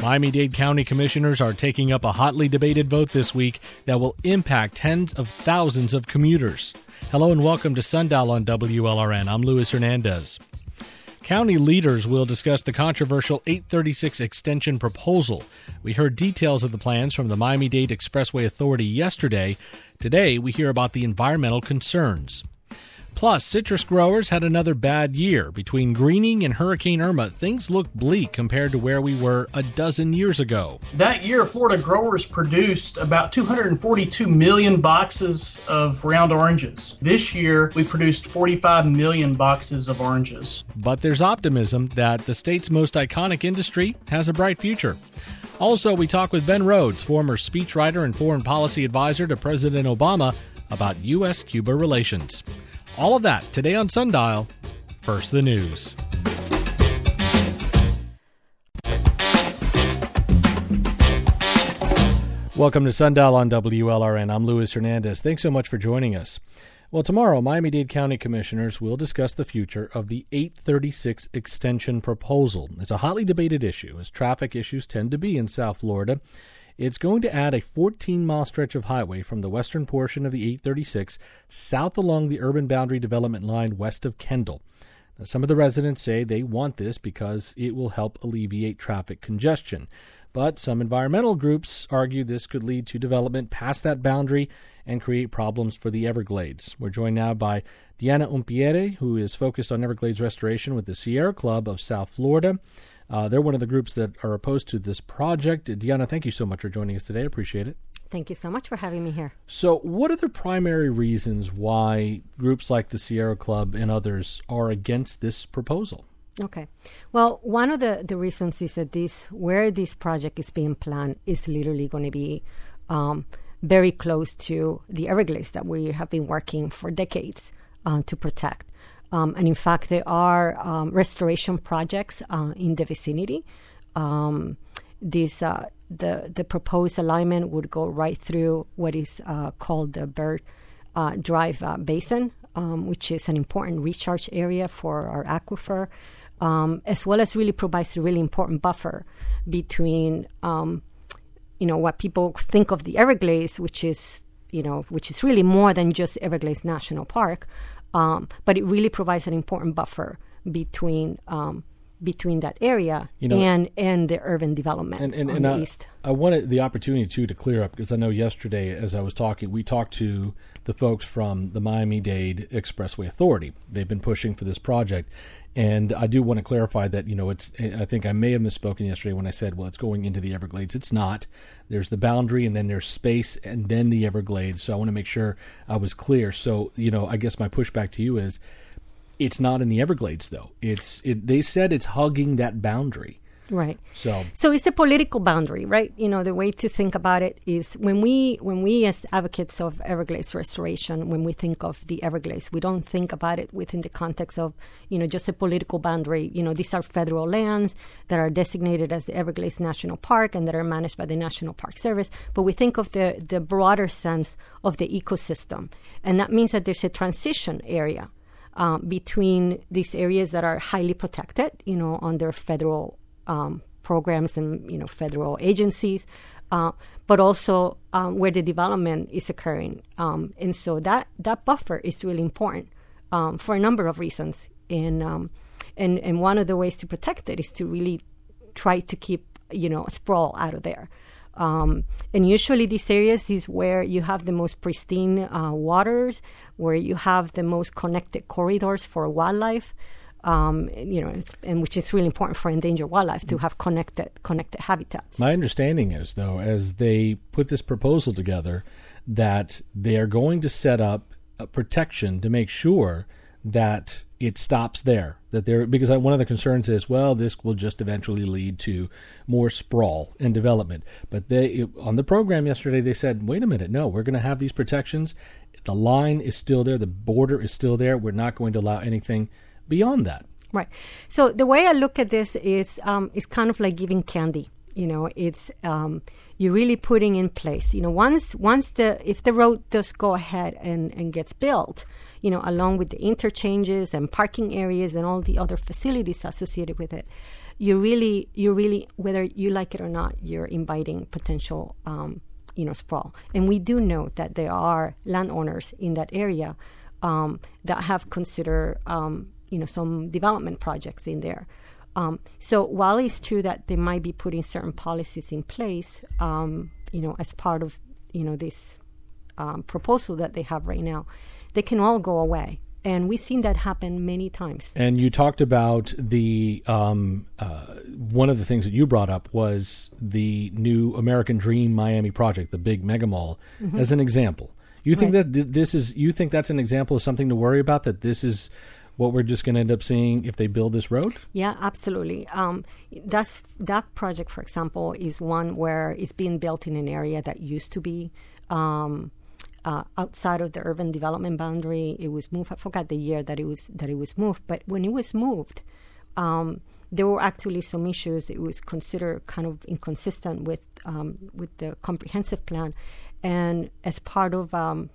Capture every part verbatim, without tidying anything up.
Miami-Dade County Commissioners are taking up a hotly debated vote this week that will impact tens of thousands of commuters. Hello and welcome to Sundial on W L R N. I'm Luis Hernandez. County leaders will discuss the controversial eight thirty-six extension proposal. We heard details of the plans from the Miami-Dade Expressway Authority yesterday. Today, we hear about the environmental concerns. Plus, citrus growers had another bad year. Between greening and Hurricane Irma, things look bleak compared to where we were a dozen years ago. That year, Florida growers produced about two hundred forty-two million boxes of round oranges. This year, we produced forty-five million boxes of oranges. But there's optimism that the state's most iconic industry has a bright future. Also, we talk with Ben Rhodes, former speechwriter and foreign policy advisor to President Obama, about U S Cuba relations. All of that today on Sundial. First, the news. Welcome to Sundial on W L R N. I'm Luis Hernandez. Thanks so much for joining us. Well, tomorrow, Miami-Dade County Commissioners will discuss the future of the eight thirty-six extension proposal. It's a hotly debated issue, as traffic issues tend to be in South Florida. It's going to add a fourteen-mile stretch of highway from the western portion of the eight thirty-six south along the urban boundary development line west of Kendall. Now, some of the residents say they want this because it will help alleviate traffic congestion. But some environmental groups argue this could lead to development past that boundary and create problems for the Everglades. We're joined now by Diana Umpiere, who is focused on Everglades restoration with the Sierra Club of South Florida. Uh, they're one of the groups that are opposed to this project. Diana, thank you so much for joining us today. I appreciate it. Thank you so much for having me here. So what are the primary reasons why groups like the Sierra Club and others are against this proposal? Okay. Well, one of the, the reasons is that this, where this project is being planned is literally going to be um, very close to the Everglades that we have been working for decades uh, to protect. Um, and in fact, there are um, restoration projects uh, in the vicinity. Um, this uh, the the proposed alignment would go right through what is uh, called the Bird uh, Drive uh, Basin, um, which is an important recharge area for our aquifer, um, as well as really provides a really important buffer between, um, you know, what people think of the Everglades, which is, you know, which is really more than just Everglades National Park. Um, but it really provides an important buffer between um, between that area you know, and, and the urban development and, and, on and the I, east. I wanted the opportunity, too, to clear up, because I know yesterday as I was talking, we talked to the folks from the Miami-Dade Expressway Authority. They've been pushing for this project. And I do want to clarify that, you know, it's. I think I may have misspoken yesterday when I said, well, it's going into the Everglades. It's not. There's the boundary, and then there's space, and then the Everglades. So I want to make sure I was clear. So, you know, I guess my pushback to you is it's not in the Everglades, though. It's. It, they said it's hugging that boundary. Right. So so it's a political boundary, right? You know, the way to think about it is when we when we as advocates of Everglades restoration, when we think of the Everglades, we don't think about it within the context of, you know, just a political boundary. You know, these are federal lands that are designated as the Everglades National Park and that are managed by the National Park Service. But we think of the, the broader sense of the ecosystem. And that means that there's a transition area um, between these areas that are highly protected, you know, under federal Um, programs and, you know, federal agencies, uh, but also um, where the development is occurring. Um, and so that, that buffer is really important um, for a number of reasons. And, um, and and one of the ways to protect it is to really try to keep, you know, sprawl out of there. Um, and usually these areas is where you have the most pristine uh, waters, where you have the most connected corridors for wildlife. Um, you know, it's, and which is really important for endangered wildlife to have connected connected habitats. My understanding is, though, as they put this proposal together, that they are going to set up a protection to make sure that it stops there. That there, because one of the concerns is, well, this will just eventually lead to more sprawl and development. But they, on the program yesterday, they said, wait a minute, no, we're going to have these protections. The line is still there. The border is still there. We're not going to allow anything beyond that. Right. So the way I look at this is um, it's kind of like giving candy. You know, it's um, you're really putting in place. You know, once once the if the road does go ahead and, and gets built, you know, along with the interchanges and parking areas and all the other facilities associated with it, you really, you really, whether you like it or not, you're inviting potential, um, you know, sprawl. And we do know that there are landowners in that area um, that have considered, um, you know, some development projects in there. Um, so while it's true that they might be putting certain policies in place, um, you know, as part of, you know, this um, proposal that they have right now, they can all go away. And we've seen that happen many times. And you talked about the, um, uh, one of the things that you brought up was the new American Dream Miami project, the big mega mall, mm-hmm. as an example. You think right. that th- this is, you think that's an example of something to worry about, that this is what we're just going to end up seeing if they build this road? Yeah, absolutely. Um, that's, that project, for example, is one where it's being built in an area that used to be um, Uh, outside of the urban development boundary. It was moved. I forgot the year that it was that it was moved. But when it was moved, um, there were actually some issues. It was considered kind of inconsistent with um, with the comprehensive plan, and as part of um,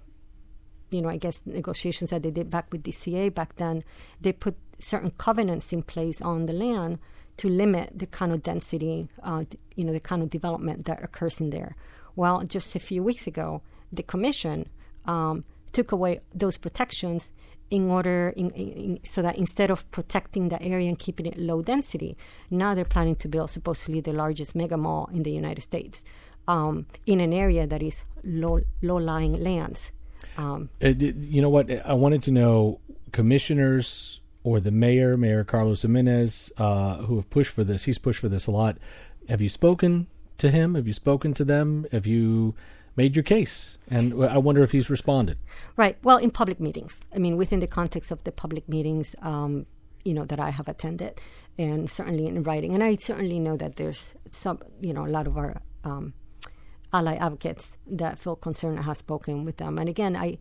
you know, I guess negotiations that they did back with D C A back then, they put certain covenants in place on the land to limit the kind of density, uh, you know, the kind of development that occurs in there. Well, just a few weeks ago, the commission um, took away those protections in order, in, in, so that instead of protecting the area and keeping it low density, now they're planning to build supposedly the largest mega mall in the United States um, in an area that is low, low-lying lands. Um, uh, you know what? I wanted to know, commissioners or the mayor, Mayor Carlos Gimenez, uh, who have pushed for this. He's pushed for this a lot. Have you spoken to him? Have you spoken to them? Have you made your case? And I wonder if he's responded. Right. Well, in public meetings. I mean, within the context of the public meetings, um, you know, that I have attended, and certainly in writing. And I certainly know that there's some, you know, a lot of our um, ally advocates that feel concerned and have spoken with them. And again, I,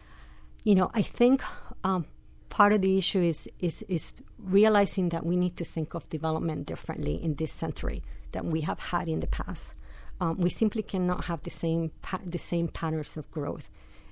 you know, I think um, part of the issue is, is is realizing that we need to think of development differently in this century than we have had in the past. Um, we simply cannot have the same pa- the same patterns of growth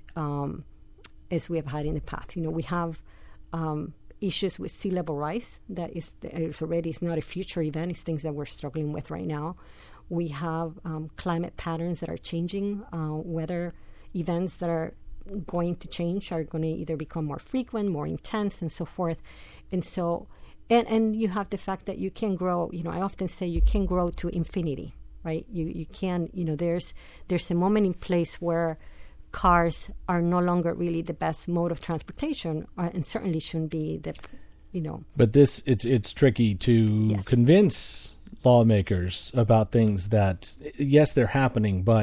um, as we have had in the past. You know, we have um, issues with sea level rise that is, is already is not a future event. It's things that we're struggling with right now. We have um, climate patterns that are changing. Uh, weather events that are going to change are going to either become more frequent, more intense, and so forth. And so, and and you have the fact that you can grow. You know, I often say you can grow to infinity. Right, you you can you know there's there's a moment in place where cars are no longer really the best mode of transportation, uh, and certainly shouldn't be the, you know. But this it's it's tricky to yes. convince lawmakers about things that yes they're happening, but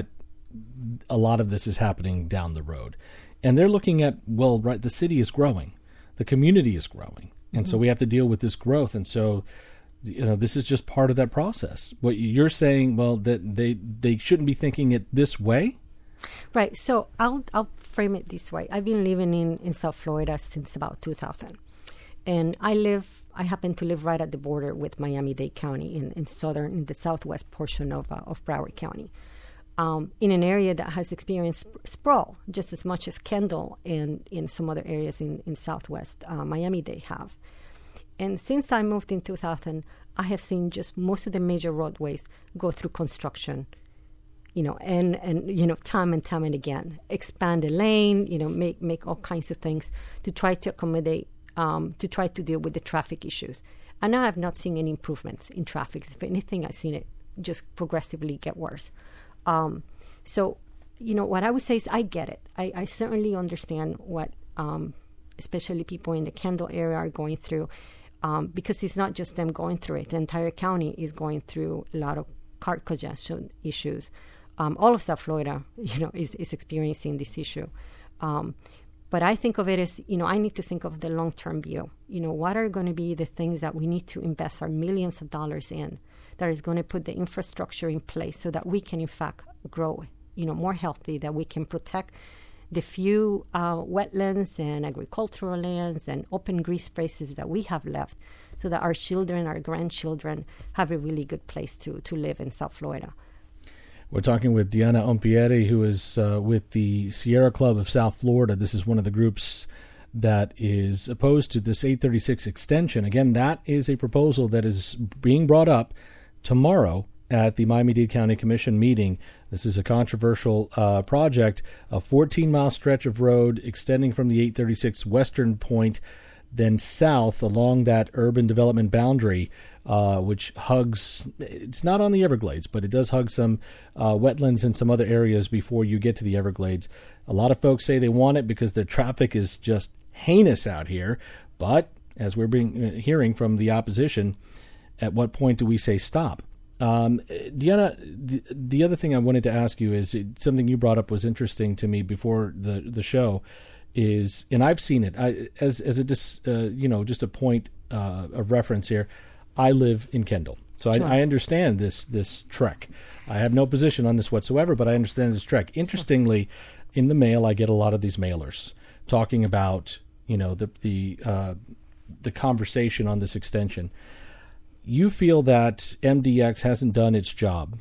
a lot of this is happening down the road, and they're looking at well right the city is growing, the community is growing, and mm-hmm. so we have to deal with this growth, and so. You know, this is just part of that process. What you're saying, well, that they they shouldn't be thinking it this way? Right. So I'll I'll frame it this way. I've been living in, in South Florida since about two thousand. And I live, I happen to live right at the border with Miami-Dade County in, in southern, in the southwest portion of uh, of Broward County, um, in an area that has experienced sp- sprawl just as much as Kendall and in some other areas in, in southwest uh, Miami-Dade have. And since I moved in two thousand, I have seen just most of the major roadways go through construction, you know, and, and you know, time and time and again, expand the lane, you know, make make all kinds of things to try to accommodate, um, to try to deal with the traffic issues. And I have not seen any improvements in traffic. If anything, I've seen it just progressively get worse. Um, so, you know, what I would say is I get it. I, I certainly understand what um, especially people in the Kendall area are going through. Um, because it's not just them going through it. The entire county is going through a lot of car congestion issues. Um, all of South Florida, you know, is, is experiencing this issue. Um, but I think of it as, you know, I need to think of the long-term view. You know, what are going to be the things that we need to invest our millions of dollars in that is going to put the infrastructure in place so that we can, in fact, grow, you know, more healthy, that we can protect the few uh, wetlands and agricultural lands and open green spaces that we have left so that our children, our grandchildren have a really good place to, to live in South Florida. We're talking with Diana Ompieri, who is uh, with the Sierra Club of South Florida. This is one of the groups that is opposed to this eight thirty-six extension. Again, that is a proposal that is being brought up tomorrow at the Miami-Dade County Commission meeting. This is a controversial uh, project, a fourteen-mile stretch of road extending from the eight thirty-six western point, then south along that urban development boundary, uh, which hugs, it's not on the Everglades, but it does hug some uh, wetlands and some other areas before you get to the Everglades. A lot of folks say they want it because their traffic is just heinous out here, but as we're being, uh, hearing from the opposition, at what point do we say stop? Um, Deanna, the, the other thing I wanted to ask you is it, something you brought up was interesting to me before the, the show is, and I've seen it I, as as a dis, uh, you know just a point uh, of reference here. I live in Kendall, so sure. I, I understand this this trek. I have no position on this whatsoever, but I understand this trek. Interestingly, in the mail, I get a lot of these mailers talking about you know the the uh, the conversation on this extension. You feel that M D X hasn't done its job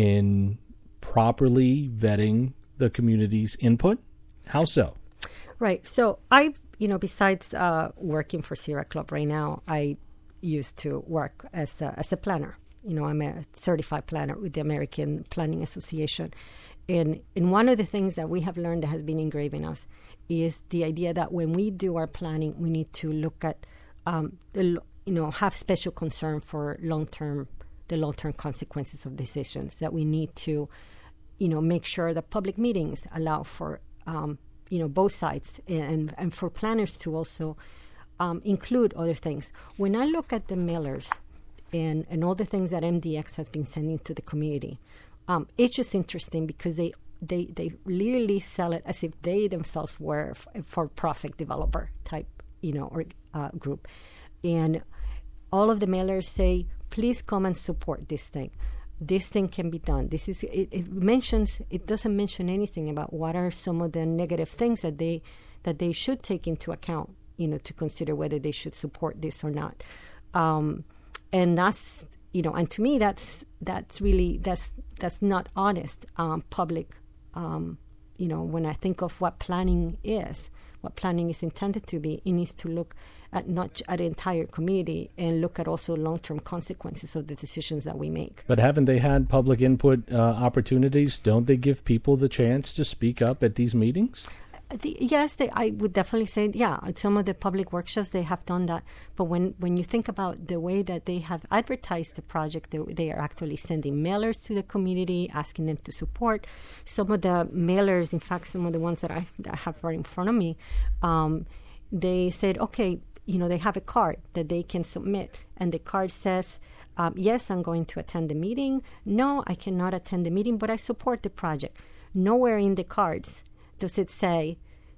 in properly vetting the community's input? How so? Right. So I, you know, besides uh, working for Sierra Club right now, I used to work as a, as a planner. You know, I'm a certified planner with the American Planning Association. And, and one of the things that we have learned that has been engraved in us is the idea that when we do our planning, we need to look at um, the you know, have special concern for long-term, the long-term consequences of decisions, that we need to, you know, make sure that public meetings allow for, um, you know, both sides and, and for planners to also um, include other things. When I look at the mailers and, and all the things that M D X has been sending to the community, um, it's just interesting because they, they, they literally sell it as if they themselves were a for-profit developer type, you know, or uh, group. And all of the mailers say, please come and support this thing. This thing can be done. This is it, it mentions it doesn't mention anything about what are some of the negative things that they that they should take into account, you know, to consider whether they should support this or not. Um, and that's you know, and to me that's that's really that's that's not honest um, public. Um, you know, when I think of what planning is, what planning is intended to be, it needs to look at not at the entire community and look at also long-term consequences of the decisions that we make. But haven't they had public input uh, opportunities? Don't they give people the chance to speak up at these meetings? The, yes, they, I would definitely say, yeah, at some of the public workshops, they have done that. But when, when you think about the way that they have advertised the project, they, they are actually sending mailers to the community, asking them to support. Some of the mailers, in fact, some of the ones that I, that I have right in front of me, um, they said, okay, you know, they have a card that they can submit. And the card says, um, yes, I'm going to attend the meeting. No, I cannot attend the meeting, but I support the project. Nowhere in the cards does it say,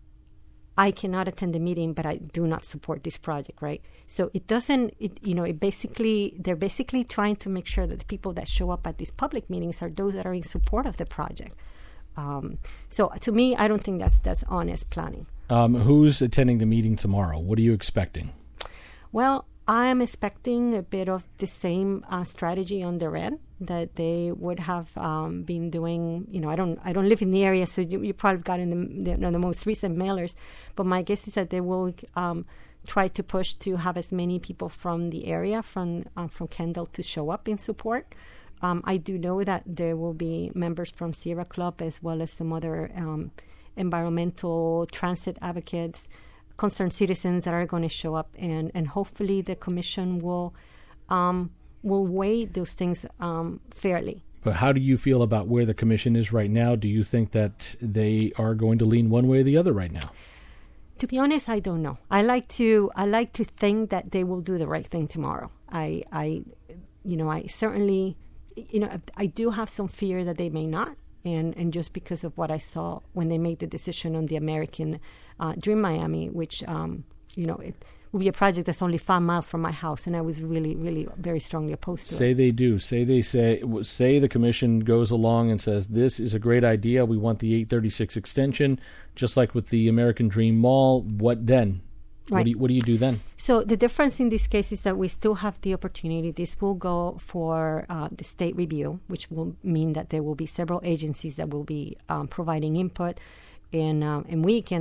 I cannot attend the meeting, but I do not support this project, right? So it doesn't, it, you know, it basically, they're basically trying to make sure that the people that show up at these public meetings are those that are in support of the project. Um, so to me, I don't think that's that's honest planning. Um, who's attending the meeting tomorrow? What are you expecting? Well, I am expecting a bit of the same uh, strategy on their end that they would have um, been doing. You know, I don't, I don't live in the area, so you, you probably got in the, the, you know, the most recent mailers. But my guess is that they will um, try to push to have as many people from the area, from uh, from Kendall, to show up in support. Um, I do know that there will be members from Sierra Club as well as some other um, environmental transit advocates, concerned citizens that are going to show up, and, and hopefully the commission will um, will weigh those things um, fairly. But how do you feel about where the commission is right now? Do you think that they are going to lean one way or the other right now? To be honest, I don't know. I like to I like to think that they will do the right thing tomorrow. I, I you know, I certainly, you know, I do have some fear that they may not. And, and just because of what I saw when they made the decision on the American uh, Dream Miami, which, um, you know, it will be a project that's only five miles from my house. And I was really, really very strongly opposed to say it. Say they do. Say they say, say the commission goes along and says, this is a great idea. We want the eight thirty-six extension, just like with the American Dream Mall. What then? Right. What do you, what do you do then? So the difference in this case is that we still have the opportunity. This will go for uh, the state review, which will mean that there will be several agencies that will be um, providing input, and um, and we can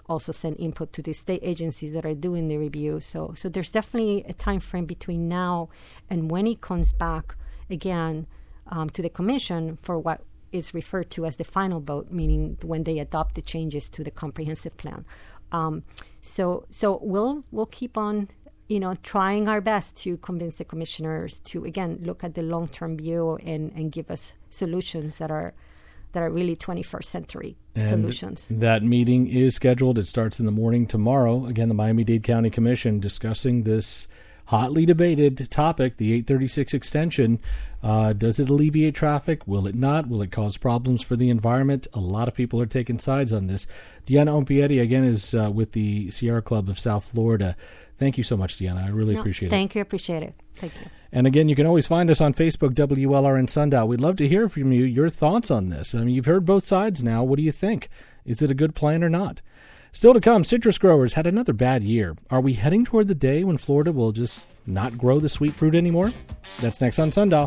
also send input to the state agencies that are doing the review. So, so there's definitely a time frame between now and when it comes back again um, to the commission for what is referred to as the final vote, meaning when they adopt the changes to the comprehensive plan. Um, so, so we'll we'll keep on, you know, trying our best to convince the commissioners to again look at the long-term view and, and give us solutions that are that are really twenty-first century and solutions. That meeting is scheduled. It starts in the morning tomorrow. Again, the Miami-Dade County Commission discussing this hotly debated topic, the eight thirty-six extension. Uh, does it alleviate traffic? Will it not? Will it cause problems for the environment? A lot of people are taking sides on this. Deanna Ompietti, again, is uh, with the Sierra Club of South Florida. Thank you so much, Deanna. I really no, appreciate thank it. Thank you. Appreciate it. Thank you. And again, you can always find us on Facebook, W L R N Sundial. We'd love to hear from you, your thoughts on this. I mean, you've heard both sides now. What do you think? Is it a good plan or not? Still to come, citrus growers had another bad year. Are we heading toward the day when Florida will just not grow the sweet fruit anymore? That's next on Sundial.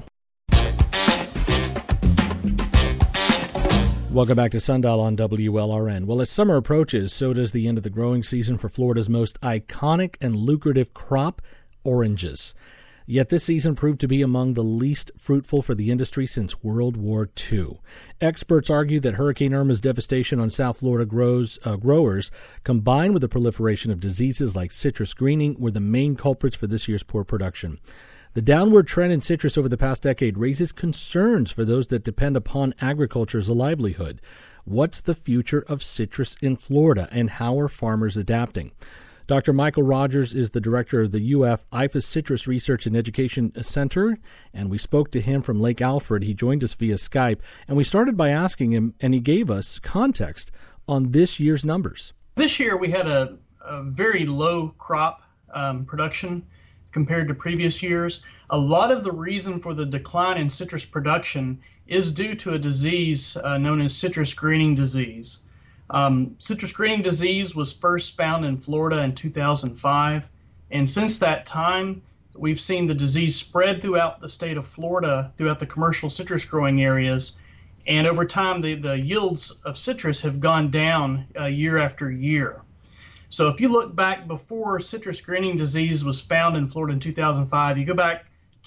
Welcome back to Sundial on W L R N. Well, as summer approaches, so does the end of the growing season for Florida's most iconic and lucrative crop, oranges. Yet this season proved to be among the least fruitful for the industry since World War Two. Experts argue that Hurricane Irma's devastation on South Florida grows, uh, growers, combined with the proliferation of diseases like citrus greening, were the main culprits for this year's poor production. The downward trend in citrus over the past decade raises concerns for those that depend upon agriculture as a livelihood. What's the future of citrus in Florida, and how are farmers adapting? Doctor Michael Rogers is the director of the U F I F A S Citrus Research and Education Center, and we spoke to him from Lake Alfred. He joined us via Skype, and we started by asking him, and he gave us context on this year's numbers. This year we had a, a very low crop um, production compared to previous years. A lot of the reason for the decline in citrus production is due to a disease uh, known as citrus greening disease. Um, citrus greening disease was first found in Florida in two thousand five, and since that time, we've seen the disease spread throughout the state of Florida, throughout the commercial citrus growing areas, and over time, the, the yields of citrus have gone down uh, year after year. So if you look back before citrus greening disease was found in Florida in two thousand five, you go back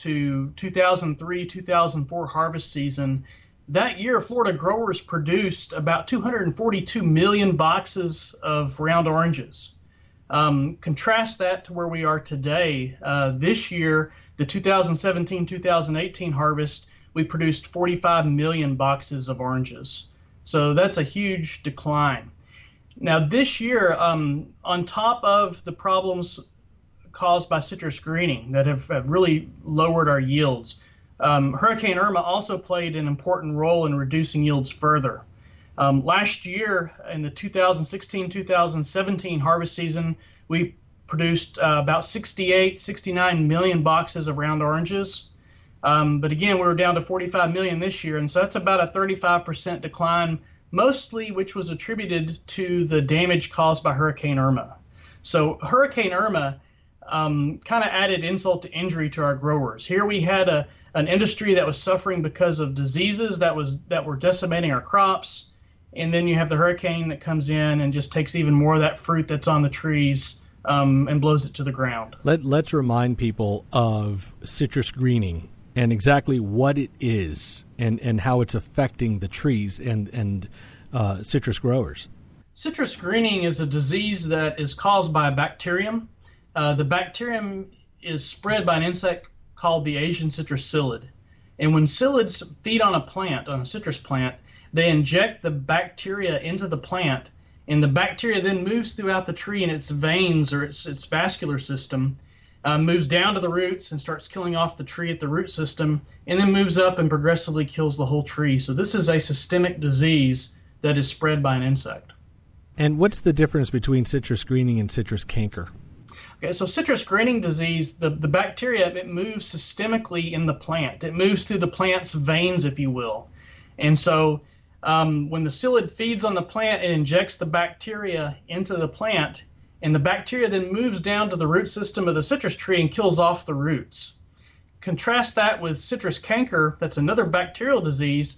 to two thousand three, two thousand four harvest season, that year Florida growers produced about two hundred forty-two million boxes of round oranges. Um, contrast that to where we are today. Uh, this year, the two thousand seventeen, two thousand eighteen harvest, we produced forty-five million boxes of oranges. So that's a huge decline. Now, this year, um, on top of the problems caused by citrus greening that have, have really lowered our yields, um, Hurricane Irma also played an important role in reducing yields further. Um, last year, in the two thousand sixteen, two thousand seventeen harvest season, we produced uh, about sixty-eight, sixty-nine million boxes of round oranges. Um, but again, we were down to forty-five million this year, and so that's about a thirty-five percent decline, mostly which was attributed to the damage caused by Hurricane Irma. So Hurricane Irma um, kind of added insult to injury to our growers. Here we had a an industry that was suffering because of diseases that was that were decimating our crops, and then you have the hurricane that comes in and just takes even more of that fruit that's on the trees um, and blows it to the ground. Let, let's remind people of citrus greening and exactly what it is and, and how it's affecting the trees and, and uh, citrus growers. Citrus greening is a disease that is caused by a bacterium. Uh, the bacterium is spread by an insect called the Asian citrus psyllid. And when psyllids feed on a plant, on a citrus plant, they inject the bacteria into the plant, and the bacteria then moves throughout the tree in its veins or its, its vascular system, uh, moves down to the roots and starts killing off the tree at the root system, and then moves up and progressively kills the whole tree. So this is a systemic disease that is spread by an insect. And what's the difference between citrus greening and citrus canker? Okay, so citrus greening disease, the, the bacteria, it moves systemically in the plant. It moves through the plant's veins, if you will. And so um, when the psyllid feeds on the plant, it injects the bacteria into the plant, and the bacteria then moves down to the root system of the citrus tree and kills off the roots. Contrast that with citrus canker, that's another bacterial disease.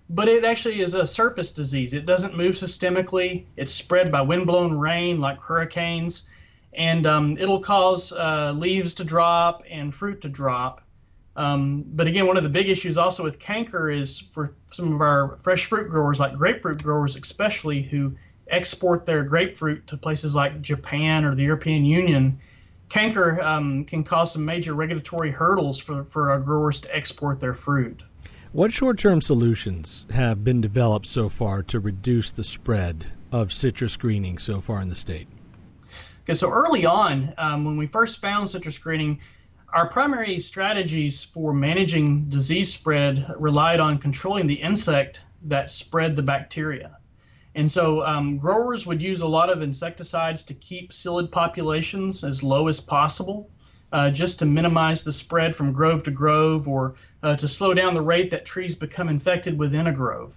but it actually is a surface disease. It doesn't move systemically. It's spread by windblown rain like hurricanes, and um, it'll cause uh, leaves to drop and fruit to drop. Um, but again, one of the big issues also with canker is for some of our fresh fruit growers, like grapefruit growers especially, who export their grapefruit to places like Japan or the European Union. Canker um, can cause some major regulatory hurdles for, for our growers to export their fruit. What short-term solutions have been developed so far to reduce the spread of citrus greening so far in the state? Okay, so early on, um, when we first found citrus greening, our primary strategies for managing disease spread relied on controlling the insect that spread the bacteria. And so um, growers would use a lot of insecticides to keep psyllid populations as low as possible, uh, just to minimize the spread from grove to grove, or uh, to slow down the rate that trees become infected within a grove.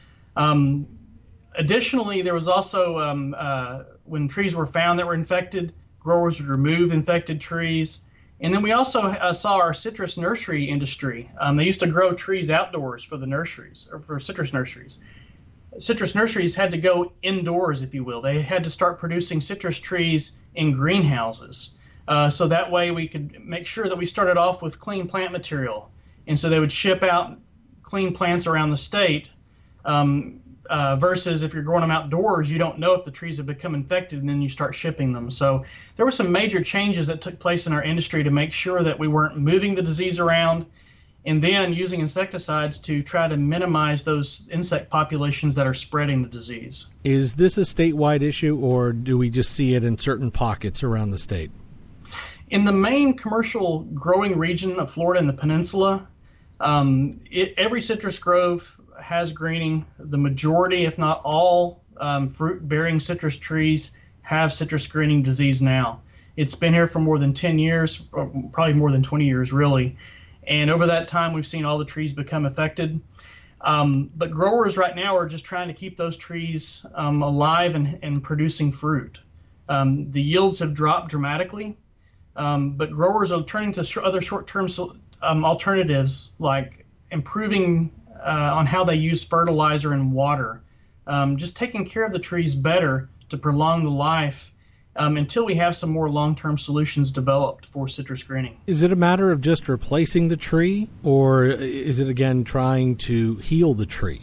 Um, additionally, there was also, um, uh, when trees were found that were infected, growers would remove infected trees. And then we also uh, saw our citrus nursery industry. Um, they used to grow trees outdoors for the nurseries, or for citrus nurseries. Citrus nurseries had to go indoors, if you will. They had to start producing citrus trees in greenhouses. Uh, so that way we could make sure that we started off with clean plant material. And so they would ship out clean plants around the state, um, uh, versus if you're growing them outdoors, you don't know if the trees have become infected, and then you start shipping them. So there were some major changes that took place in our industry to make sure that we weren't moving the disease around, and then using insecticides to try to minimize those insect populations that are spreading the disease. Is this a statewide issue, or do we just see it in certain pockets around the state? In the main commercial growing region of Florida and the peninsula, um, it, every citrus grove has greening. The majority, if not all, um, fruit-bearing citrus trees have citrus greening disease now. It's been here for more than ten years, or probably more than twenty years, really. And over that time, we've seen all the trees become affected. Um, but growers right now are just trying to keep those trees um, alive and, and producing fruit. Um, the yields have dropped dramatically, um, but growers are turning to sh- other short-term um, alternatives, like improving uh, on how they use fertilizer and water, um, just taking care of the trees better to prolong the life um, until we have some more long-term solutions developed for citrus greening. Is it a matter of just replacing the tree, or is it, again, trying to heal the tree?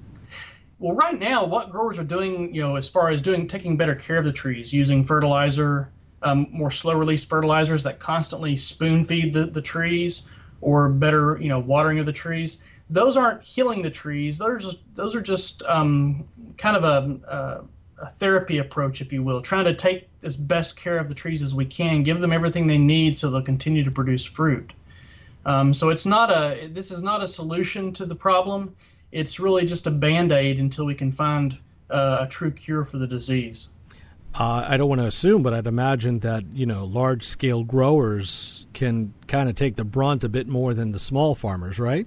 Well, right now, what growers are doing, you know, as far as doing taking better care of the trees, using fertilizer, um, more slow-release fertilizers that constantly spoon-feed the, the trees, or better, you know, watering of the trees, those aren't healing the trees. Those are just, those are just um, kind of a, a, a therapy approach, if you will, trying to take as best care of the trees as we can, give them everything they need so they'll continue to produce fruit. Um, so it's not a, this is not a solution to the problem. It's really just a Band-Aid until we can find uh, a true cure for the disease. Uh, I don't want to assume, but I'd imagine that, you know, large-scale growers can kind of take the brunt a bit more than the small farmers, right?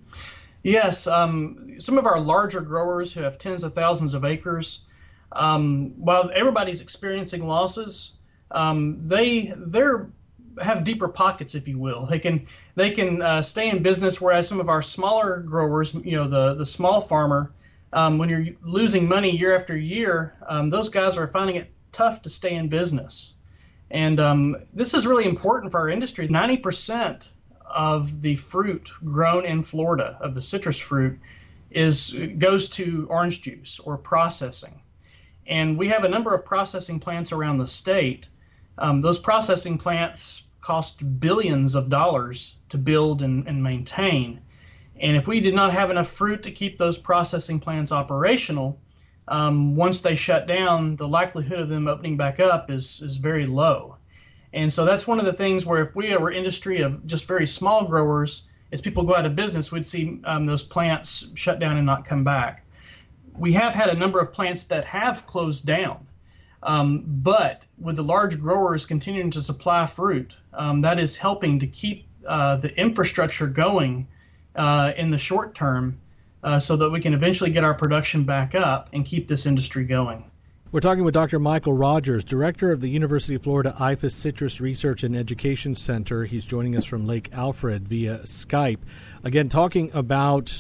Yes. Um, some of our larger growers who have tens of thousands of acres, um, while everybody's experiencing losses, um, they they're have deeper pockets, if you will. They can they can uh, stay in business, whereas some of our smaller growers, you know, the the small farmer, um, when you're losing money year after year, um, those guys are finding it tough to stay in business. And um, this is really important for our industry. ninety percent of the fruit grown in Florida, of the citrus fruit, is goes to orange juice or processing. And we have a number of processing plants around the state. Um, those processing plants cost billions of dollars to build and, and maintain. And if we did not have enough fruit to keep those processing plants operational, um, once they shut down, the likelihood of them opening back up is, is very low. And so that's one of the things where if we were an industry of just very small growers, as people go out of business, we'd see um, those plants shut down and not come back. We have had a number of plants that have closed down. Um, but with the large growers continuing to supply fruit, um, that is helping to keep uh, the infrastructure going uh, in the short term uh, so that we can eventually get our production back up and keep this industry going. We're talking with Doctor Michael Rogers, Director of the University of Florida I F A S Citrus Research and Education Center. He's joining us from Lake Alfred via Skype. Again, talking about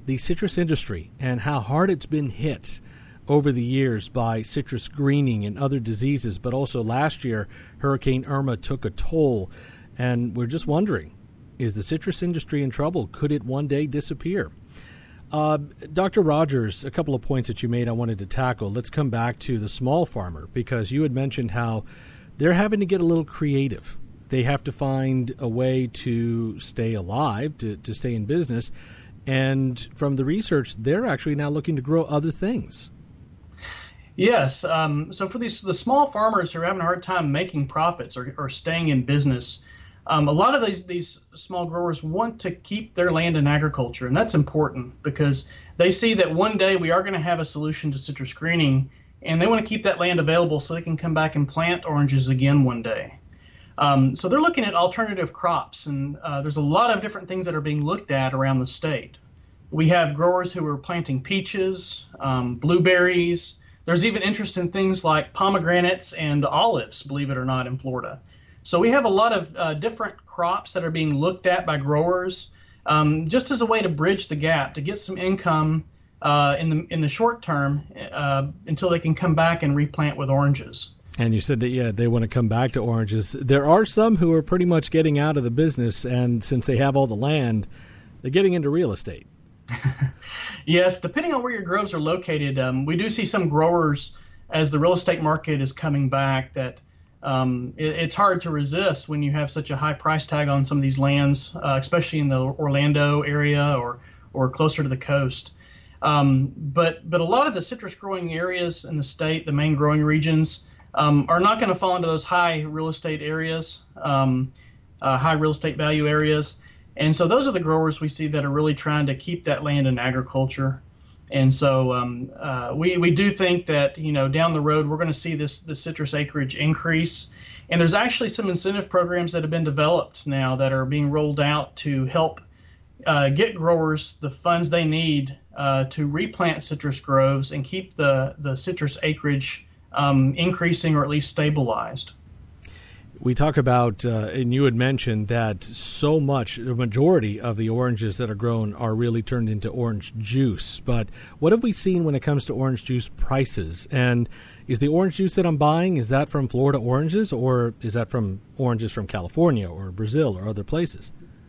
the citrus industry and how hard it's been hit over the years by citrus greening and other diseases, but also last year, Hurricane Irma took a toll. And we're just wondering, is the citrus industry in trouble? Could it one day disappear? Uh, Doctor Rogers, a couple of points that you made I wanted to tackle. Let's come back to the small farmer, because you had mentioned how they're having to get a little creative. They have to find a way to stay alive, to, to stay in business. And from the research, they're actually now looking to grow other things. Yes. Um, so for these the small farmers who are having a hard time making profits or, or staying in business, um, a lot of these these small growers want to keep their land in agriculture, and that's important because they see that one day we are going to have a solution to citrus greening, and they want to keep that land available so they can come back and plant oranges again one day. Um, so they're looking at alternative crops, and uh, there's a lot of different things that are being looked at around the state. We have growers who are planting peaches, um, blueberries. There's even interest in things like pomegranates and olives, believe it or not, in Florida. So we have a lot of uh, different crops that are being looked at by growers um, just as a way to bridge the gap, to get some income uh, in the in the short term uh, until they can come back and replant with oranges. And you said that, yeah, they want to come back to oranges. There are some who are pretty much getting out of the business, and since they have all the land, they're getting into real estate. Yes, depending on where your groves are located, um, we do see some growers, as the real estate market is coming back, that um, it, it's hard to resist when you have such a high price tag on some of these lands, uh, especially in the Orlando area or or closer to the coast. Um, but but a lot of the citrus growing areas in the state, the main growing regions, um, are not going to fall into those high real estate areas, um, uh, high real estate value areas. And so those are the growers we see that are really trying to keep that land in agriculture. And so um, uh, we, we do think that, you know, down the road, we're going to see this, this citrus acreage increase. And there's actually some incentive programs that have been developed now that are being rolled out to help uh, get growers the funds they need uh, to replant citrus groves and keep the, the citrus acreage um, increasing or at least stabilized. We talk about, uh, and you had mentioned that so much, the majority of the oranges that are grown are really turned into orange juice. But what have we seen when it comes to orange juice prices? And is the orange juice that I'm buying, is that from Florida oranges, or is that from oranges from California or Brazil or other places?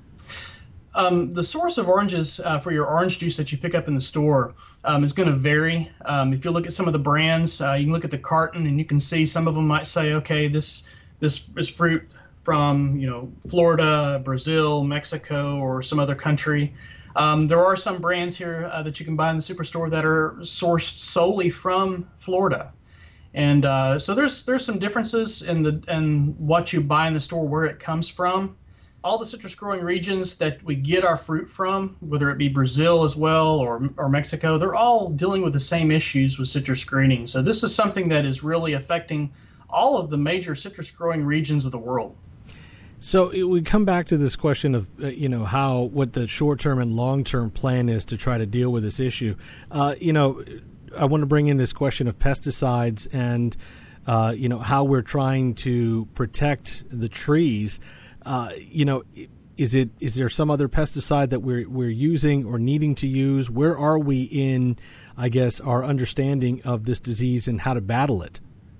Um, the source of oranges uh, for your orange juice that you pick up in the store um, is going to vary. Um, if you look at some of the brands, uh, you can look at the carton and you can see some of them might say, okay, this This is fruit from, you know, Florida, Brazil, Mexico, or some other country. Um, there are some brands here uh, that you can buy in the superstore that are sourced solely from Florida, and uh, so there's there's some differences in the in what you buy in the store, where it comes from. All the citrus growing regions that we get our fruit from, whether it be Brazil as well or or Mexico, they're all dealing with the same issues with citrus greening. So this is something that is really affecting all of the major citrus growing regions of the world. So it, we come back to this question of, uh, you know, how, what the short-term and long-term plan is to try to deal with this issue. Uh, you know, I want to bring in this question of pesticides and, uh, you know, how we're trying to protect the trees. Uh, you know, is it, is there some other pesticide that we're, we're using or needing to use? Where are we in, I guess, our understanding of this disease and how to battle it?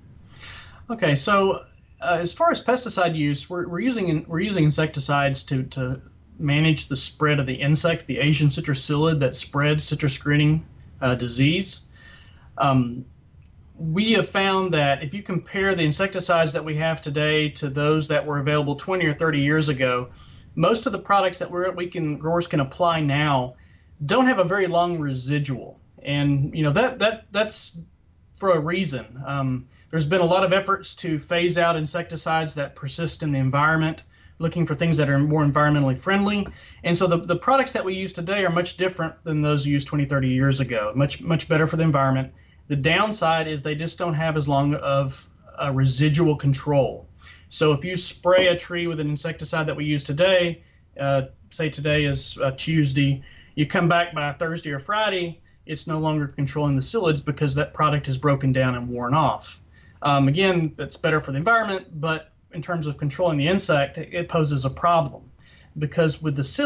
Okay, so uh, as far as pesticide use, we're, we're using we're using insecticides to, to manage the spread of the insect, the Asian citrus psyllid that spreads citrus greening uh, disease. Um, we have found that if you compare the insecticides that we have today to those that were available twenty or thirty years ago, most of the products that we're, we can growers can apply now don't have a very long residual, and you know that that that's for a reason. Um, There's been a lot of efforts to phase out insecticides that persist in the environment, looking for things that are more environmentally friendly. And so the, the products that we use today are much different than those used twenty, thirty years ago, much, much better for the environment. The downside is they just don't have as long of a residual control. So if you spray a tree with an insecticide that we use today, uh, say today is uh, Tuesday, you come back by Thursday or Friday, it's no longer controlling the psyllids because that product is broken down and worn off. Um, again, that's better for the environment, but in terms of controlling the insect, it poses a problem because with the psyllid,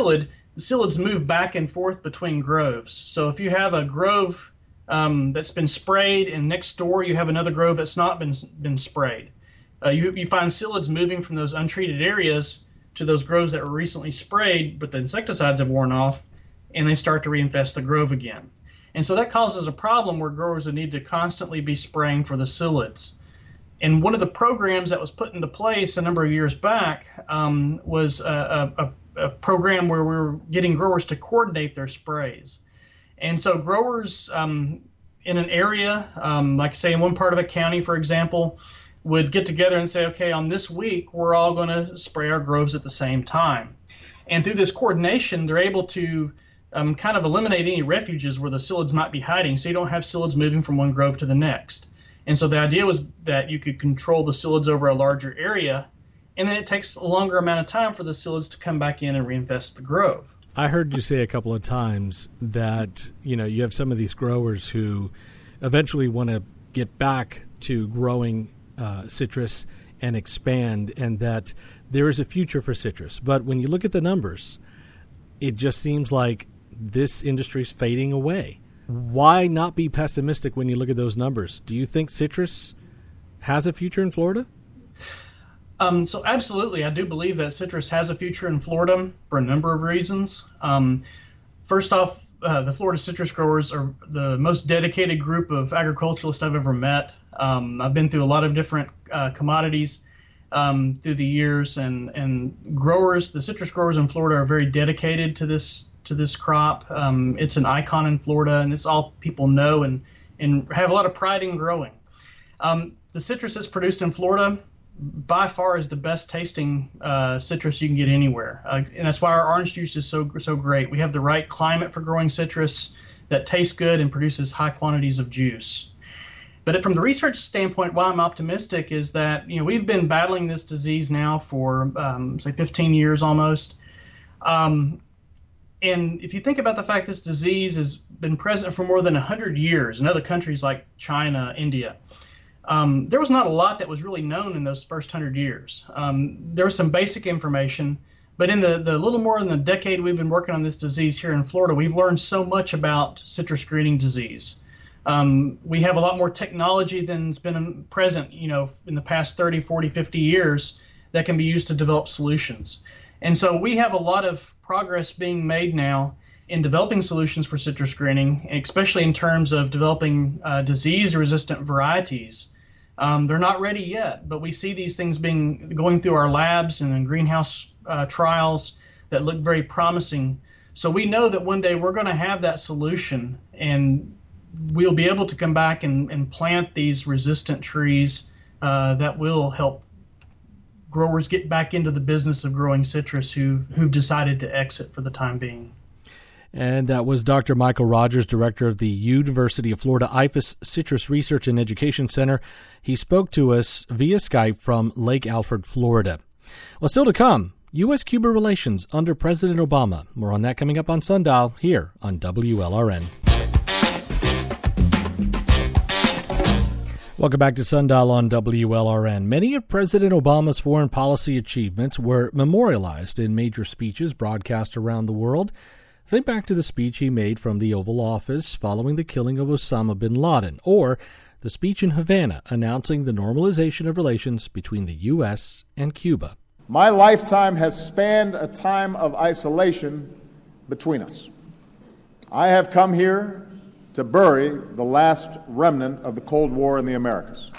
the psyllids move back and forth between groves. So if you have a grove um, that's been sprayed, and next door you have another grove that's not been been sprayed, uh, you you find psyllids moving from those untreated areas to those groves that were recently sprayed, but the insecticides have worn off, and they start to reinfest the grove again. And so that causes a problem where growers would need to constantly be spraying for the psyllids. And one of the programs that was put into place a number of years back um, was a, a, a program where we were getting growers to coordinate their sprays. And so growers um, in an area, um, like say in one part of a county, for example, would get together and say, okay, on this week, we're all going to spray our groves at the same time. And through this coordination, they're able to um, kind of eliminate any refuges where the psyllids might be hiding, so you don't have psyllids moving from one grove to the next. And so the idea was that you could control the psyllids over a larger area, and then it takes a longer amount of time for the psyllids to come back in and reinfest the grove. I heard you say a couple of times that, you know, you have some of these growers who eventually want to get back to growing uh, citrus and expand, and that there is a future for citrus. But when you look at the numbers, it just seems like this industry is fading away. Why not be pessimistic when you look at those numbers? Do you think citrus has a future in Florida? Um, so absolutely, I do believe that citrus has a future in Florida for a number of reasons. Um, first off, uh, the Florida citrus growers are the most dedicated group of agriculturalists I've ever met. Um, I've been through a lot of different uh, commodities um, through the years, and, and growers, the citrus growers in Florida are very dedicated to this to this crop. Um, it's an icon in Florida, and it's all people know and, and have a lot of pride in growing. Um, the citrus that's produced in Florida by far is the best tasting uh, citrus you can get anywhere. Uh, and that's why our orange juice is so so great. We have the right climate for growing citrus that tastes good and produces high quantities of juice. But from the research standpoint, why I'm optimistic is that, you know, we've been battling this disease now for, um, say, fifteen years almost. Um, And if you think about the fact this disease has been present for more than one hundred years in other countries like China, India, um, there was not a lot that was really known in those first one hundred years. Um, there was some basic information, but in the, the little more than a decade we've been working on this disease here in Florida, we've learned so much about citrus greening disease. Um, we have a lot more technology than's been present, you know, in the past thirty, forty, fifty years that can be used to develop solutions. And so we have a lot of progress being made now in developing solutions for citrus greening, especially in terms of developing uh, disease-resistant varieties. Um, they're not ready yet, but we see these things being going through our labs and in greenhouse uh, trials that look very promising. So we know that one day we're going to have that solution, and we'll be able to come back and, and plant these resistant trees uh, that will help growers get back into the business of growing citrus who, who've decided to exit for the time being. And that was Doctor Michael Rogers, director of the University of Florida I F A S Citrus Research and Education Center. He spoke to us via Skype from Lake Alfred, Florida. Well, still to come, U S Cuba relations under President Obama. More on that coming up on Sundial here on W L R N. Welcome back to Sundial on W L R N. Many of President Obama's foreign policy achievements were memorialized in major speeches broadcast around the world. Think back to the speech he made from the Oval Office following the killing of Osama bin Laden, or the speech in Havana announcing the normalization of relations between the U S and Cuba. My lifetime has spanned a time of isolation between us. I have come here to bury the last remnant of the Cold War in the Americas.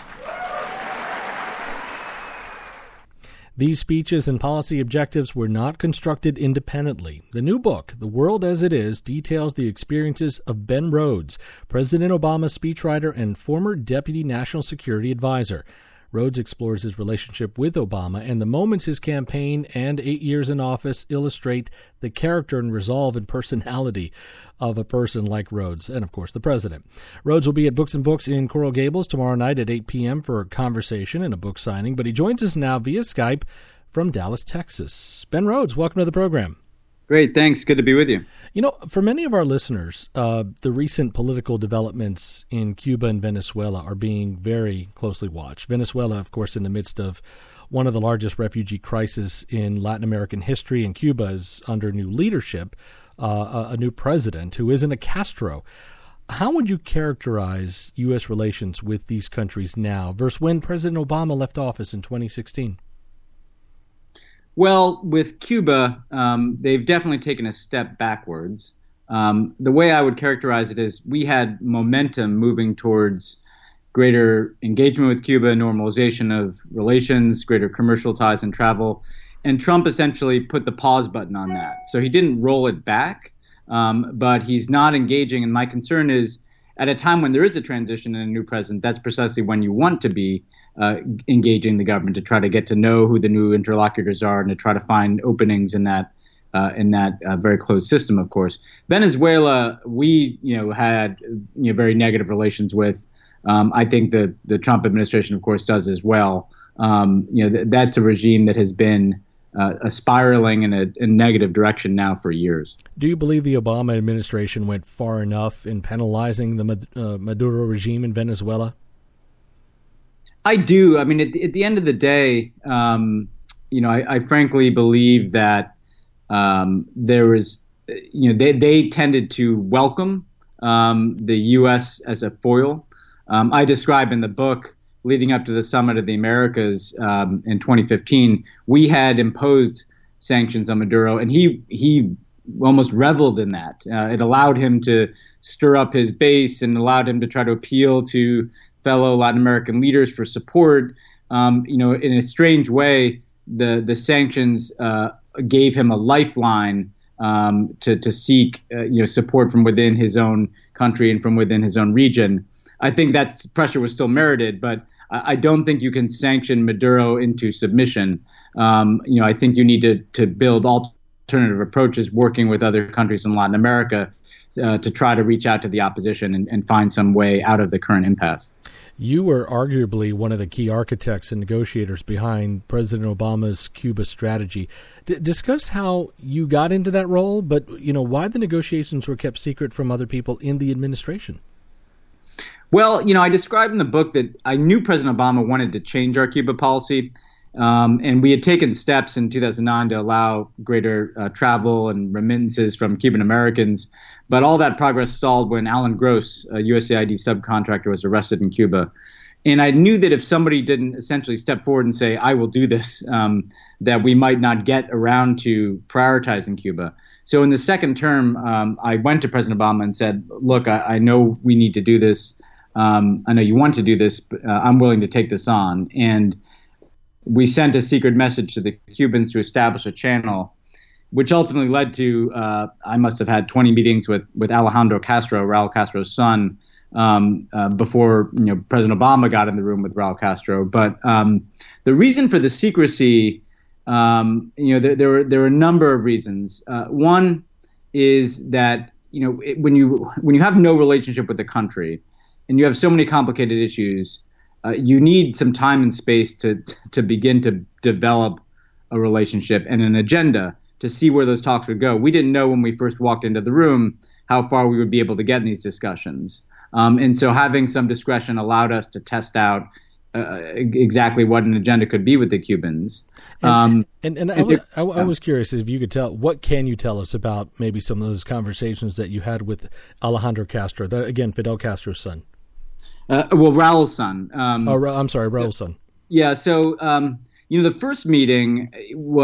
These speeches and policy objectives were not constructed independently. The new book, The World as It Is, details the experiences of Ben Rhodes, President Obama's speechwriter and former Deputy National Security Advisor. Rhodes explores his relationship with Obama and the moments his campaign and eight years in office illustrate the character and resolve and personality of a person like Rhodes and, of course, the president. Rhodes will be at Books and Books in Coral Gables tomorrow night at eight p.m. for a conversation and a book signing, but he joins us now via Skype from Dallas, Texas. Ben Rhodes, welcome to the program. Great, thanks. Good to be with you. You know, for many of our listeners, uh, the recent political developments in Cuba and Venezuela are being very closely watched. Venezuela, of course, in the midst of one of the largest refugee crises in Latin American history, and Cuba is under new leadership, uh, a, a new president who isn't a Castro. How would you characterize U S relations with these countries now versus when President Obama left office in twenty sixteen? Well, with Cuba, um, they've definitely taken a step backwards. Um, the way I would characterize it is we had momentum moving towards greater engagement with Cuba, normalization of relations, greater commercial ties and travel, and Trump essentially put the pause button on that. So he didn't roll it back. Um, but he's not engaging. And my concern is at a time when there is a transition and a new president, that's precisely when you want to be uh, engaging the government to try to get to know who the new interlocutors are and to try to find openings in that uh, in that uh, very closed system, of course. Venezuela, we you know had you know very negative relations with. Um, I think the the Trump administration, of course, does as well. Um, you know th- that's a regime that has been Uh, a spiraling in a, a negative direction now for years. Do you believe the Obama administration went far enough in penalizing the uh, Maduro regime in Venezuela? I do. I mean, at the, at the end of the day, um, you know, I, I frankly believe that um, there was, you know, they, they tended to welcome um, the U S as a foil. Um, I describe in the book, leading up to the Summit of the Americas um, in twenty fifteen, we had imposed sanctions on Maduro, and he he almost reveled in that. Uh, it allowed him to stir up his base and allowed him to try to appeal to fellow Latin American leaders for support. Um, you know, in a strange way, the the sanctions uh, gave him a lifeline um, to to seek uh, you know support from within his own country and from within his own region. I think that pressure was still merited, but I don't think you can sanction Maduro into submission. Um, you know, I think you need to to build alternative approaches, working with other countries in Latin America uh, to try to reach out to the opposition and, and find some way out of the current impasse. You were arguably one of the key architects and negotiators behind President Obama's Cuba strategy. D- discuss how you got into that role, but you know why the negotiations were kept secret from other people in the administration. Well, you know, I described in the book that I knew President Obama wanted to change our Cuba policy, um, and we had taken steps in two thousand nine to allow greater uh, travel and remittances from Cuban Americans. But all that progress stalled when Alan Gross, a U S A I D subcontractor, was arrested in Cuba. And I knew that if somebody didn't essentially step forward and say, I will do this, um, that we might not get around to prioritizing Cuba. So in the second term, um, I went to President Obama and said, look, I, I know we need to do this. Um, I know you want to do this, but uh, I'm willing to take this on. And we sent a secret message to the Cubans to establish a channel, which ultimately led to, uh, I must have had twenty meetings with, with Alejandro Castro, Raul Castro's son, um, uh, before you know President Obama got in the room with Raul Castro. But um, the reason for the secrecy, um, you know, there, there, were, there were a number of reasons. Uh, one is that, you know, it, when you when you have no relationship with the country, and you have so many complicated issues, uh, you need some time and space to to begin to develop a relationship and an agenda to see where those talks would go. We didn't know when we first walked into the room how far we would be able to get in these discussions. Um, and so having some discretion allowed us to test out uh, exactly what an agenda could be with the Cubans. Um, and and, and I, was, I, I was curious if you could tell, what can you tell us about maybe some of those conversations that you had with Alejandro Castro, the, again, Fidel Castro's son? Uh, well, Raul's son. Um, oh, I'm sorry, Raul's so, son. Yeah, so, um, you know, the first meeting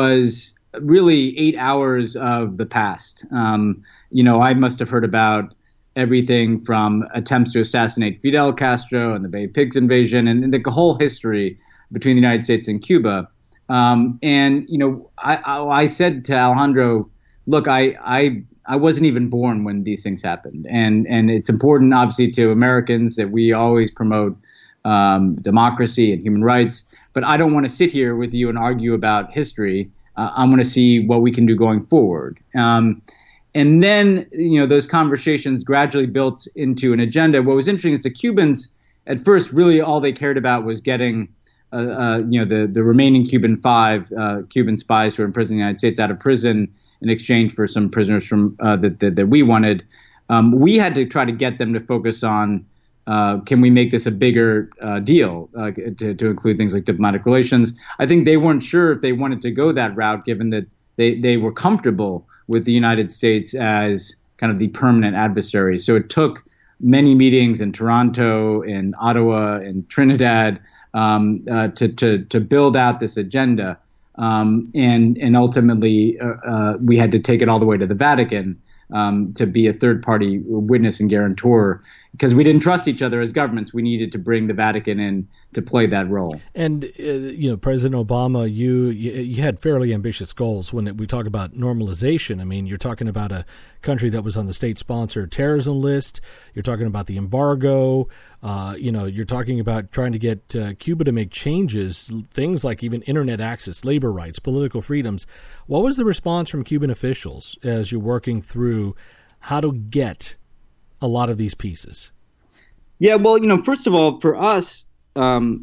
was really eight hours of the past. Um, you know, I must have heard about everything from attempts to assassinate Fidel Castro and the Bay Pigs invasion and, and the whole history between the United States and Cuba. Um, and, you know, I, I, I said to Alejandro, look, I, I I wasn't even born when these things happened. And and it's important, obviously, to Americans that we always promote um, democracy and human rights. But I don't want to sit here with you and argue about history. Uh, I want to see what we can do going forward. Um, and then, you know, those conversations gradually built into an agenda. What was interesting is the Cubans, at first, really all they cared about was getting, uh, uh, you know, the, the remaining Cuban five uh, Cuban spies who were imprisoned in the United States out of prison in exchange for some prisoners from uh, that, that that we wanted. Um, we had to try to get them to focus on uh, can we make this a bigger uh, deal uh, to, to include things like diplomatic relations? I think they weren't sure if they wanted to go that route, given that they, they were comfortable with the United States as kind of the permanent adversary. So it took many meetings in Toronto, in Ottawa, in Trinidad um, uh, to, to, to build out this agenda. Um, and, and ultimately, uh, uh, we had to take it all the way to the Vatican um, to be a third-party witness and guarantor, because we didn't trust each other as governments. We needed to bring the Vatican in to play that role. And, uh, you know, President Obama, you, you you had fairly ambitious goals when we talk about normalization. I mean, you're talking about a country that was on the state-sponsored terrorism list. You're talking about the embargo. Uh, you know, you're talking about trying to get uh, Cuba to make changes, things like even internet access, labor rights, political freedoms. What was the response from Cuban officials as you're working through how to get a lot of these pieces? Yeah, well, you know, first of all, for us, um,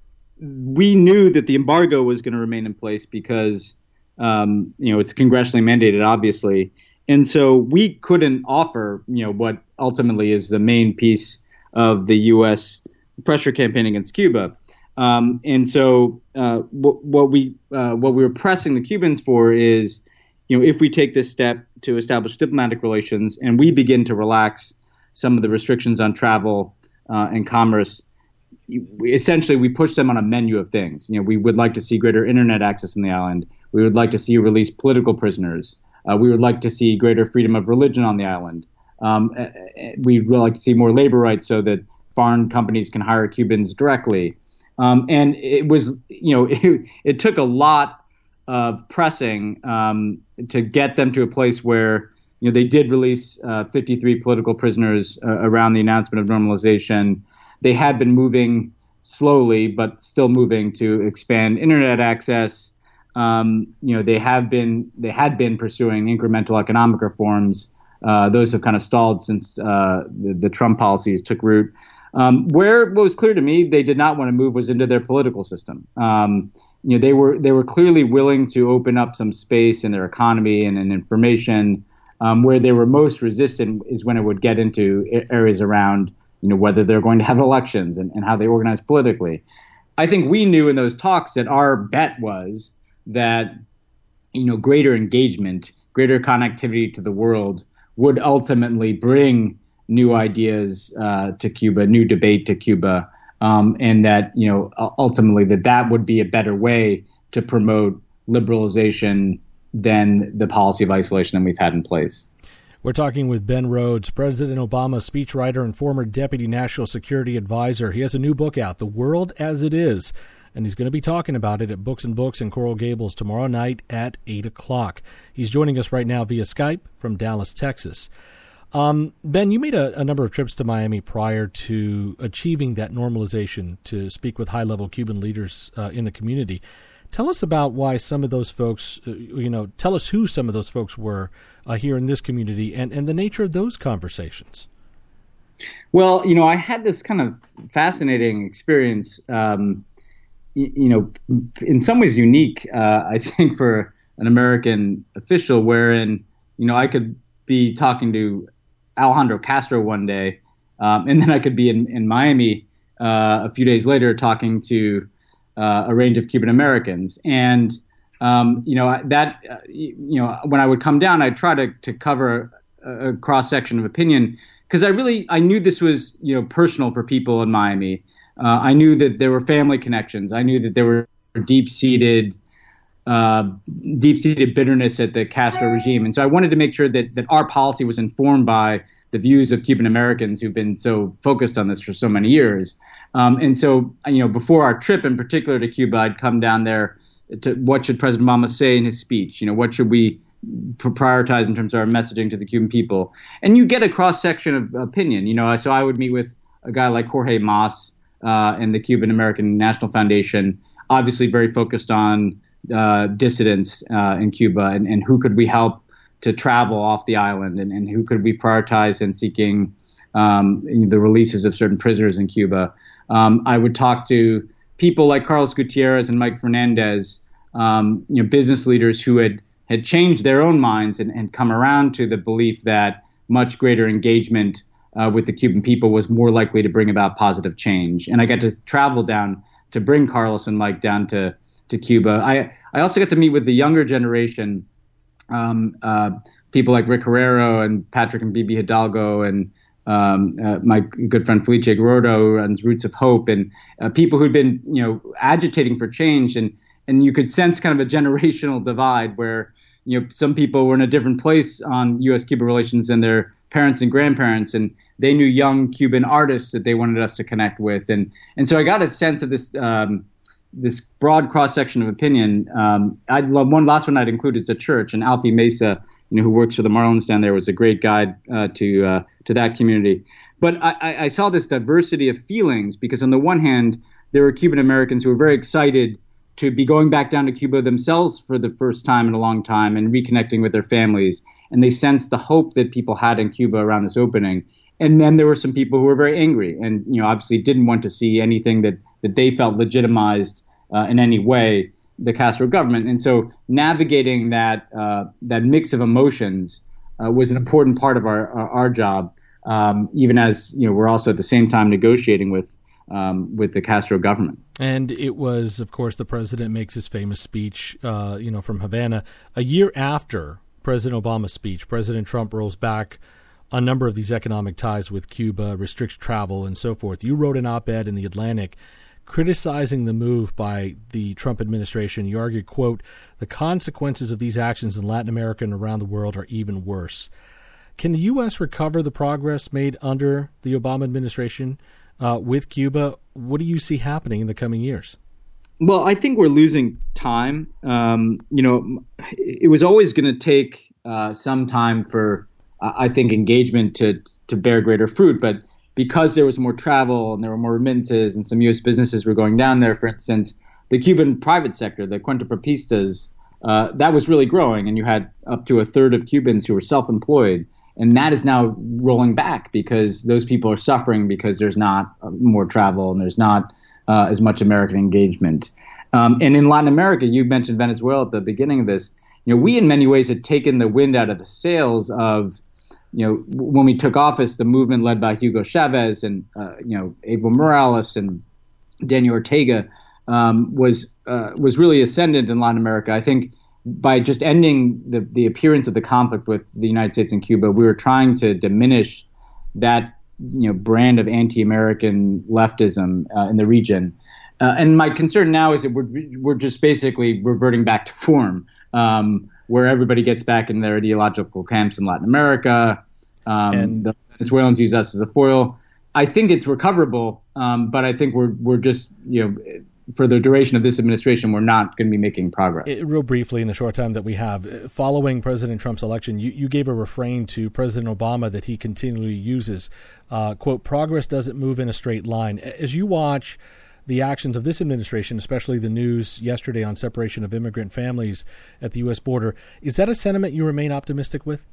we knew that the embargo was going to remain in place because, um, you know, it's congressionally mandated, obviously. And so we couldn't offer, you know, what ultimately is the main piece of the U S pressure campaign against Cuba. Um, and so uh, w- what we uh, what we were pressing the Cubans for is, you know, if we take this step to establish diplomatic relations and we begin to relax some of the restrictions on travel uh, and commerce, we, essentially we push them on a menu of things. You know, we would like to see greater internet access in the island. We would like to see release political prisoners. Uh, we would like to see greater freedom of religion on the island. Um, we would like to see more labor rights so that foreign companies can hire Cubans directly. Um, and it was, you know, it, it took a lot of pressing um, to get them to a place where, you know, they did release uh, fifty-three political prisoners uh, around the announcement of normalization. They had been moving slowly, but still moving to expand internet access. Um, you know, they have been they had been pursuing incremental economic reforms. Uh, those have kind of stalled since uh, the, the Trump policies took root. Um, where what was clear to me they did not want to move was into their political system. Um, you know, they were they were clearly willing to open up some space in their economy and in information. Um, where they were most resistant is when it would get into areas around, you know, whether they're going to have elections and, and how they organize politically. I think we knew in those talks that our bet was that, you know, greater engagement, greater connectivity to the world would ultimately bring new ideas uh, to Cuba, new debate to Cuba, um, and that, you know, ultimately that that would be a better way to promote liberalization than the policy of isolation that we've had in place. We're talking with Ben Rhodes, President Obama's speechwriter and former Deputy National Security Advisor. He has a new book out, The World as It Is, and he's going to be talking about it at Books and Books in Coral Gables tomorrow night at eight o'clock. He's joining us right now via Skype from Dallas, Texas. Um, Ben, you made a, a number of trips to Miami prior to achieving that normalization to speak with high-level Cuban leaders uh, in the community. Tell us about why some of those folks, uh, you know, tell us who some of those folks were uh, here in this community and, and the nature of those conversations. Well, you know, I had this kind of fascinating experience, um, you, you know, in some ways unique, uh, I think, for an American official, wherein, you know, I could be talking to Alejandro Castro one day, um, and then I could be in, in Miami uh, a few days later talking to Uh, a range of Cuban Americans. And, um, you know, that, uh, you know, when I would come down, I'd try to, to cover a, a cross section of opinion because I really, I knew this was, you know, personal for people in Miami. Uh, I knew that there were family connections. I knew that there were deep-seated, uh, deep-seated bitterness at the Castro regime. And so I wanted to make sure that, that our policy was informed by the views of Cuban Americans who've been so focused on this for so many years. Um, and so, you know, before our trip in particular to Cuba, I'd come down there to what should President Obama say in his speech? You know, what should we prioritize in terms of our messaging to the Cuban people? And you get a cross section of opinion, you know, so I would meet with a guy like Jorge Mas uh, and the Cuban American National Foundation, obviously very focused on uh, dissidents uh, in Cuba and, and who could we help to travel off the island and, and who could we prioritize in seeking um, the releases of certain prisoners in Cuba. Um, I would talk to people like Carlos Gutierrez and Mike Fernandez, um, you know, business leaders who had, had changed their own minds and, and come around to the belief that much greater engagement uh, with the Cuban people was more likely to bring about positive change. And I got to travel down to bring Carlos and Mike down to, to Cuba. I, I also got to meet with the younger generation, um, uh, people like Rick Herrero and Patrick and Bibi Hidalgo and um, uh, my good friend Felice Gordo, who runs Roots of Hope, and uh, people who'd been, you know, agitating for change. And, and you could sense kind of a generational divide where, you know, some people were in a different place on U S Cuba relations than their parents and grandparents, and they knew young Cuban artists that they wanted us to connect with. And, and so I got a sense of this, um, this broad cross-section of opinion. Um, I'd love one last one I'd include is the church, and Alfie Mesa, you know, who works for the Marlins down there, was a great guide uh, to uh, to that community. But I, I saw this diversity of feelings because on the one hand, there were Cuban Americans who were very excited to be going back down to Cuba themselves for the first time in a long time and reconnecting with their families. And they sensed the hope that people had in Cuba around this opening. And then there were some people who were very angry and, you know, obviously didn't want to see anything that, that they felt legitimized uh, in any way the Castro government. And so navigating that uh, that mix of emotions uh, was an important part of our our, our job, um, even as, you know, we're also at the same time negotiating with um, with the Castro government. And it was, of course, the president makes his famous speech, uh, you know, from Havana. A year after President Obama's speech, President Trump rolls back a number of these economic ties with Cuba, restricts travel, and so forth. You wrote an op-ed in The Atlantic criticizing the move by the Trump administration. You argued, quote, the consequences of these actions in Latin America and around the world are even worse. Can the U S recover the progress made under the Obama administration uh, with Cuba? What do you see happening in the coming years? Well, I think we're losing time. Um, you know, it was always going to take uh, some time for, uh, I think, engagement to to bear greater fruit. But because there was more travel and there were more remittances and some U S businesses were going down there, for instance, the Cuban private sector, the cuentapropistas, uh, that was really growing. And you had up to a third of Cubans who were self-employed. And that is now rolling back because those people are suffering because there's not more travel and there's not uh, as much American engagement. Um, and in Latin America, you mentioned Venezuela at the beginning of this. You know, we in many ways had taken the wind out of the sails of, you know, when we took office, the movement led by Hugo Chavez and, uh, you know, Evo Morales and Daniel Ortega um, was uh, was really ascendant in Latin America. I think by just ending the, the appearance of the conflict with the United States and Cuba, we were trying to diminish that, you know, brand of anti-American leftism uh, in the region. Uh, and my concern now is that we're we're just basically reverting back to form, um, where everybody gets back in their ideological camps in Latin America. Um, and the Venezuelans use us as a foil. I think it's recoverable, um, but I think we're we're just, you know, for the duration of this administration, we're not going to be making progress. It, real briefly, in the short time that we have, following President Trump's election, you, you gave a refrain to President Obama that he continually uses, uh, quote, progress doesn't move in a straight line. As you watch the actions of this administration, especially the news yesterday on separation of immigrant families at the U S border, is that a sentiment you remain optimistic with?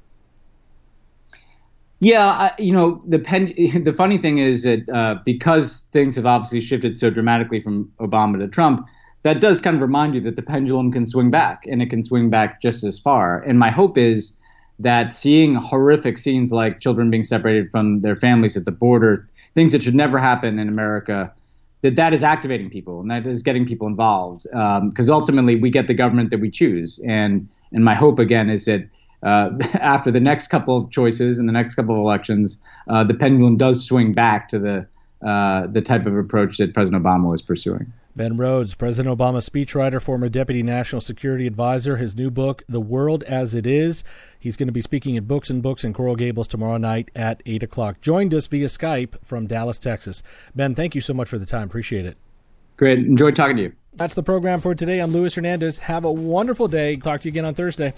Yeah, I, you know, the pen, the funny thing is that uh, because things have obviously shifted so dramatically from Obama to Trump, that does kind of remind you that the pendulum can swing back, and it can swing back just as far. And my hope is that seeing horrific scenes like children being separated from their families at the border, things that should never happen in America, that that is activating people and that is getting people involved. Because um, ultimately we get the government that we choose. And and my hope, again, is that Uh, after the next couple of choices and the next couple of elections, uh, the pendulum does swing back to the uh, the type of approach that President Obama was pursuing. Ben Rhodes, President Obama's speechwriter, former Deputy National Security Advisor, his new book, The World as It Is. He's going to be speaking at Books and Books in Coral Gables tomorrow night at eight o'clock. Joined us via Skype from Dallas, Texas. Ben, thank you so much for the time. Appreciate it. Great. Enjoyed talking to you. That's the program for today. I'm Luis Hernandez. Have a wonderful day. Talk to you again on Thursday.